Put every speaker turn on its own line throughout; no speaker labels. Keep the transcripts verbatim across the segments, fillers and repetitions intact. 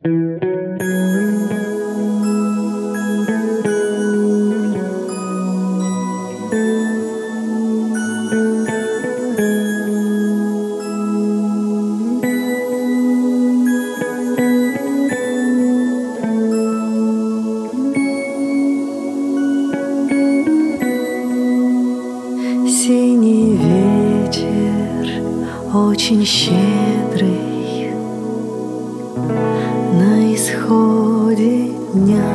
Синий вечер, очень щедрый, на исходе дня.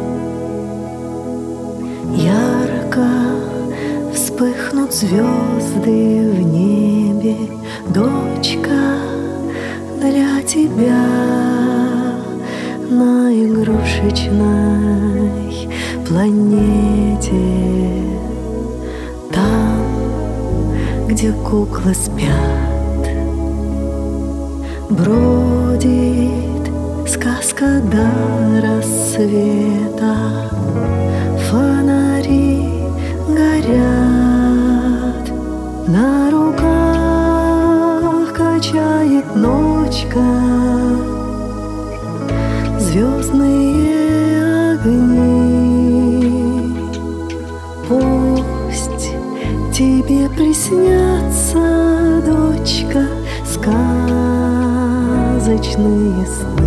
Ярко вспыхнут звезды в небе, дочка, для тебя на игрушечной планете. Там, где куклы спят, бродит сказка до рассвета. Фонари горят, на руках качает ночка звездные огни. Пусть тебе приснятся, дочка, сказочные сны.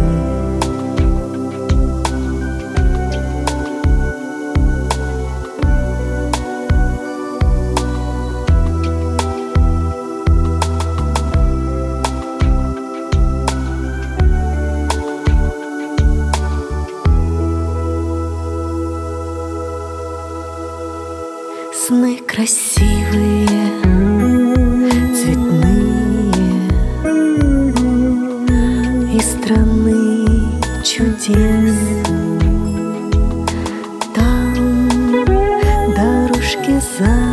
Сны красивые, цветные, из страны чудес. Там дорожки за